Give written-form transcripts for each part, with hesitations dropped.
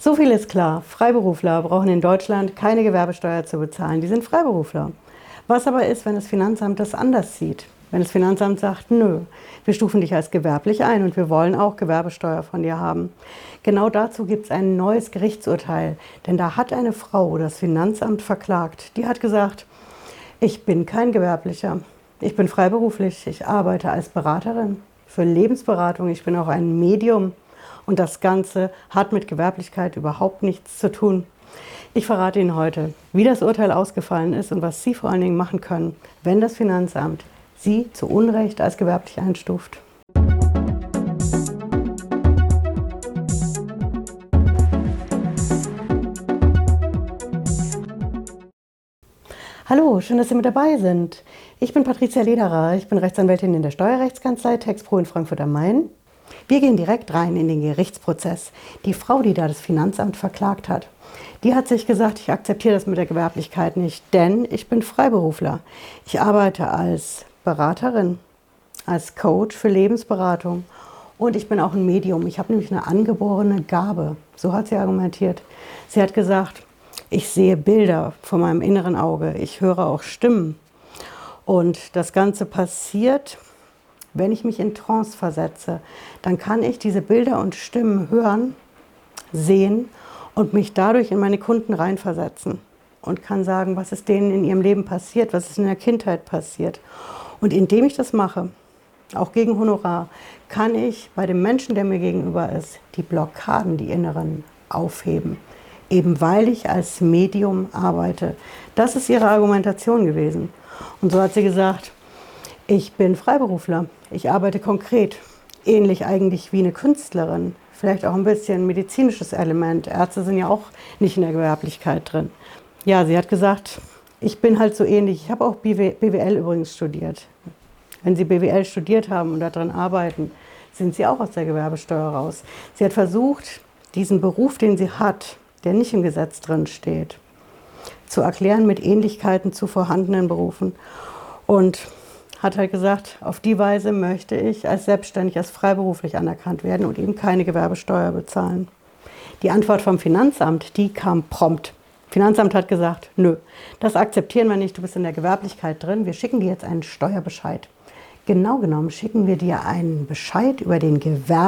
So viel ist klar, Freiberufler brauchen in Deutschland keine Gewerbesteuer zu bezahlen, die sind Freiberufler. Was aber ist, wenn das Finanzamt das anders sieht? Wenn das Finanzamt sagt, nö, wir stufen dich als gewerblich ein und wir wollen auch Gewerbesteuer von dir haben. Genau dazu gibt es ein neues Gerichtsurteil, denn da hat eine Frau das Finanzamt verklagt. Die hat gesagt, ich bin kein Gewerblicher, ich bin freiberuflich, ich arbeite als Beraterin für Lebensberatung, ich bin auch ein Medium. Und das Ganze hat mit Gewerblichkeit überhaupt nichts zu tun. Ich verrate Ihnen heute, wie das Urteil ausgefallen ist und was Sie vor allen Dingen machen können, wenn das Finanzamt Sie zu Unrecht als gewerblich einstuft. Hallo, schön, dass Sie mit dabei sind. Ich bin Patricia Lederer, ich bin Rechtsanwältin in der Steuerrechtskanzlei TaxPro in Frankfurt am Main. Wir gehen direkt rein in den Gerichtsprozess. Die Frau, die da das Finanzamt verklagt hat, die hat sich gesagt, ich akzeptiere das mit der Gewerblichkeit nicht, denn ich bin Freiberufler. Ich arbeite als Beraterin, als Coach für Lebensberatung und ich bin auch ein Medium. Ich habe nämlich eine angeborene Gabe. So hat sie argumentiert. Sie hat gesagt, ich sehe Bilder vor meinem inneren Auge, ich höre auch Stimmen. Und das Ganze passiert, wenn ich mich in Trance versetze, dann kann ich diese Bilder und Stimmen hören, sehen und mich dadurch in meine Kunden reinversetzen und kann sagen, was ist denen in ihrem Leben passiert, was ist in der Kindheit passiert. Und indem ich das mache, auch gegen Honorar, kann ich bei dem Menschen, der mir gegenüber ist, die Blockaden, die inneren, aufheben. Eben weil ich als Medium arbeite. Das ist ihre Argumentation gewesen. Und so hat sie gesagt, ich bin Freiberufler, ich arbeite konkret, ähnlich eigentlich wie eine Künstlerin, vielleicht auch ein bisschen medizinisches Element. Ärzte sind ja auch nicht in der Gewerblichkeit drin. Ja, sie hat gesagt, ich bin halt so ähnlich. Ich habe auch BWL übrigens studiert. Wenn Sie BWL studiert haben und daran arbeiten, sind Sie auch aus der Gewerbesteuer raus. Sie hat versucht, diesen Beruf, den sie hat, der nicht im Gesetz drin steht, zu erklären mit Ähnlichkeiten zu vorhandenen Berufen. Und hat halt gesagt, auf die Weise möchte ich als selbstständig, als freiberuflich anerkannt werden und eben keine Gewerbesteuer bezahlen. Die Antwort vom Finanzamt, die kam prompt. Finanzamt hat gesagt, nö, das akzeptieren wir nicht, du bist in der Gewerblichkeit drin, wir schicken dir jetzt einen Steuerbescheid. Genau genommen schicken wir dir einen Bescheid über den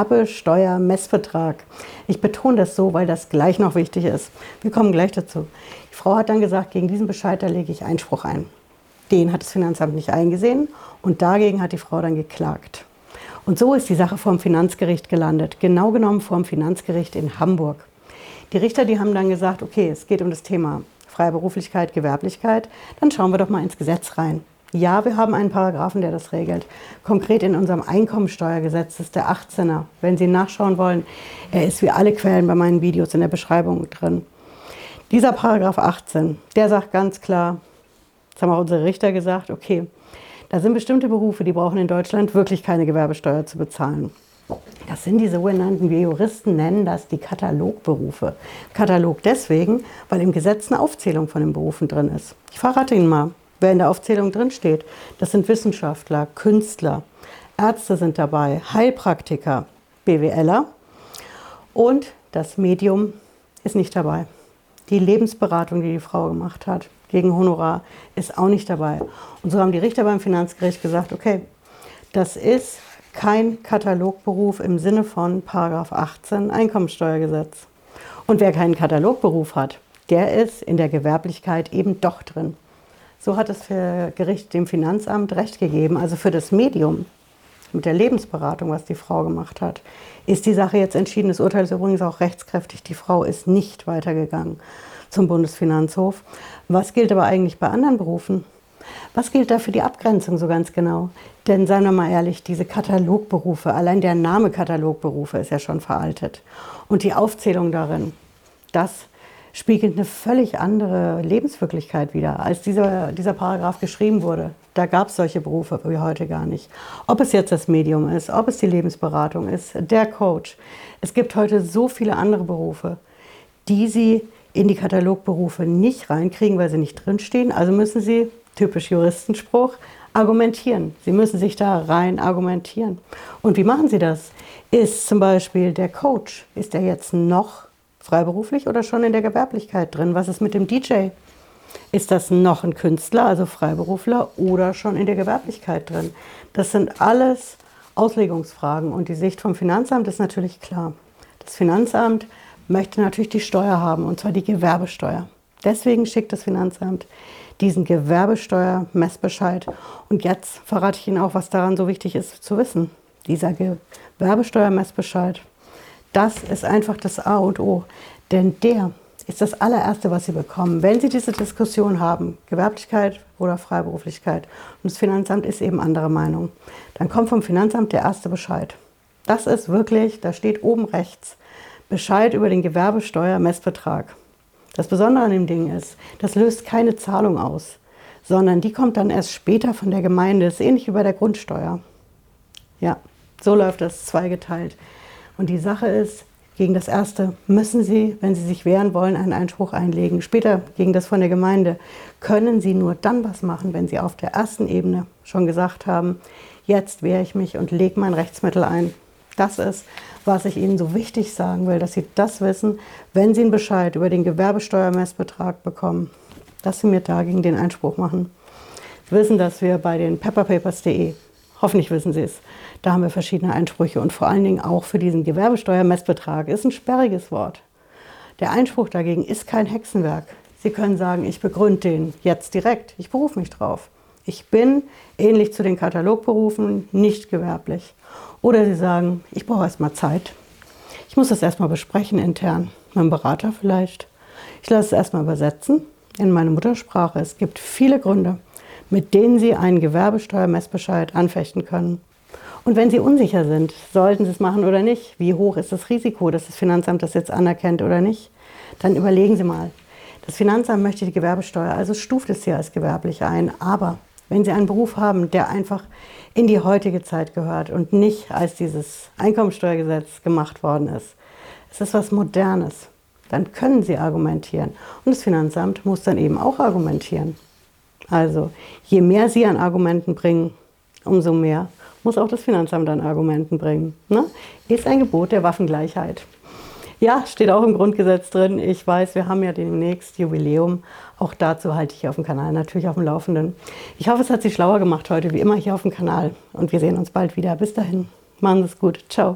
Gewerbesteuermessvertrag. Ich betone das so, weil das gleich noch wichtig ist. Wir kommen gleich dazu. Die Frau hat dann gesagt, gegen diesen Bescheid, da lege ich Einspruch ein. Den hat das Finanzamt nicht eingesehen und dagegen hat die Frau dann geklagt. Und so ist die Sache vor dem Finanzgericht gelandet, genau genommen vor dem Finanzgericht in Hamburg. Die Richter, die haben dann gesagt, okay, es geht um das Thema Freiberuflichkeit, Gewerblichkeit, dann schauen wir doch mal ins Gesetz rein. Ja, wir haben einen Paragraphen, der das regelt. Konkret in unserem Einkommensteuergesetz ist der 18er. Wenn Sie nachschauen wollen, er ist wie alle Quellen bei meinen Videos in der Beschreibung drin. Dieser Paragraph 18, der sagt ganz klar, jetzt haben auch unsere Richter gesagt, okay, da sind bestimmte Berufe, die brauchen in Deutschland wirklich keine Gewerbesteuer zu bezahlen. Das sind die sogenannten, wir Juristen nennen das die Katalogberufe. Katalog deswegen, weil im Gesetz eine Aufzählung von den Berufen drin ist. Ich verrate Ihnen mal, wer in der Aufzählung drin steht. Das sind Wissenschaftler, Künstler, Ärzte sind dabei, Heilpraktiker, BWLer und das Medium ist nicht dabei. Die Lebensberatung, die die Frau gemacht hat, gegen Honorar, ist auch nicht dabei. Und so haben die Richter beim Finanzgericht gesagt, okay, das ist kein Katalogberuf im Sinne von Paragraph 18 Einkommensteuergesetz. Und wer keinen Katalogberuf hat, der ist in der Gewerblichkeit eben doch drin. So hat das Gericht dem Finanzamt Recht gegeben, also für das Medium mit der Lebensberatung, was die Frau gemacht hat, ist die Sache jetzt entschieden. Das Urteil ist übrigens auch rechtskräftig. Die Frau ist nicht weitergegangen zum Bundesfinanzhof. Was gilt aber eigentlich bei anderen Berufen? Was gilt da für die Abgrenzung so ganz genau? Denn seien wir mal ehrlich, diese Katalogberufe, allein der Name Katalogberufe ist ja schon veraltet. Und die Aufzählung darin, das spiegelt eine völlig andere Lebenswirklichkeit wider, als dieser Paragraph geschrieben wurde. Da gab es solche Berufe wie heute gar nicht. Ob es jetzt das Medium ist, ob es die Lebensberatung ist, der Coach. Es gibt heute so viele andere Berufe, die Sie in die Katalogberufe nicht reinkriegen, weil sie nicht drinstehen. Also müssen Sie, typisch Juristenspruch, argumentieren. Sie müssen sich da rein argumentieren. Und wie machen Sie das? Ist zum Beispiel der Coach, ist er jetzt noch freiberuflich oder schon in der Gewerblichkeit drin? Was ist mit dem DJ? Ist das noch ein Künstler, also Freiberufler, oder schon in der Gewerblichkeit drin? Das sind alles Auslegungsfragen und die Sicht vom Finanzamt ist natürlich klar. Das Finanzamt möchte natürlich die Steuer haben, und zwar die Gewerbesteuer. Deswegen schickt das Finanzamt diesen Gewerbesteuermessbescheid. Und jetzt verrate ich Ihnen auch, was daran so wichtig ist zu wissen. Dieser Gewerbesteuermessbescheid, das ist einfach das A und O, denn der ist das allererste, was Sie bekommen, wenn Sie diese Diskussion haben, Gewerblichkeit oder Freiberuflichkeit. Und das Finanzamt ist eben anderer Meinung. Dann kommt vom Finanzamt der erste Bescheid. Das ist wirklich, da steht oben rechts, Bescheid über den Gewerbesteuermessbetrag. Das Besondere an dem Ding ist, das löst keine Zahlung aus, sondern die kommt dann erst später von der Gemeinde. Das ist ähnlich wie bei der Grundsteuer. Ja, so läuft das zweigeteilt. Und die Sache ist, gegen das erste müssen Sie, wenn Sie sich wehren wollen, einen Einspruch einlegen. Später gegen das von der Gemeinde können Sie nur dann was machen, wenn Sie auf der ersten Ebene schon gesagt haben, jetzt wehre ich mich und lege mein Rechtsmittel ein. Das ist, was ich Ihnen so wichtig sagen will, dass Sie das wissen, wenn Sie einen Bescheid über den Gewerbesteuermessbetrag bekommen, dass Sie mir dagegen den Einspruch machen. Sie wissen, dass wir bei den pepperpapers.de, hoffentlich wissen Sie es, da haben wir verschiedene Einsprüche und vor allen Dingen auch für diesen Gewerbesteuermessbetrag ist ein sperriges Wort. Der Einspruch dagegen ist kein Hexenwerk. Sie können sagen, ich begründe den jetzt direkt, ich berufe mich drauf. Ich bin, ähnlich zu den Katalogberufen, nicht gewerblich. Oder Sie sagen, ich brauche erstmal Zeit. Ich muss das erstmal besprechen intern, mit meinem Berater vielleicht. Ich lasse es erstmal übersetzen in meine Muttersprache. Es gibt viele Gründe, mit denen Sie einen Gewerbesteuermessbescheid anfechten können. Und wenn Sie unsicher sind, sollten Sie es machen oder nicht, wie hoch ist das Risiko, dass das Finanzamt das jetzt anerkennt oder nicht, dann überlegen Sie mal. Das Finanzamt möchte die Gewerbesteuer, also stuft es hier als gewerblich ein. Aber wenn Sie einen Beruf haben, der einfach in die heutige Zeit gehört und nicht als dieses Einkommensteuergesetz gemacht worden ist, es ist was Modernes, dann können Sie argumentieren. Und das Finanzamt muss dann eben auch argumentieren. Also je mehr Sie an Argumenten bringen, umso mehr muss auch das Finanzamt an Argumenten bringen. Ne? Ist ein Gebot der Waffengleichheit. Ja, steht auch im Grundgesetz drin. Ich weiß, wir haben ja demnächst Jubiläum. Auch dazu halte ich hier auf dem Kanal natürlich auf dem Laufenden. Ich hoffe, es hat Sie schlauer gemacht heute, wie immer hier auf dem Kanal. Und wir sehen uns bald wieder. Bis dahin. Machen Sie es gut. Ciao.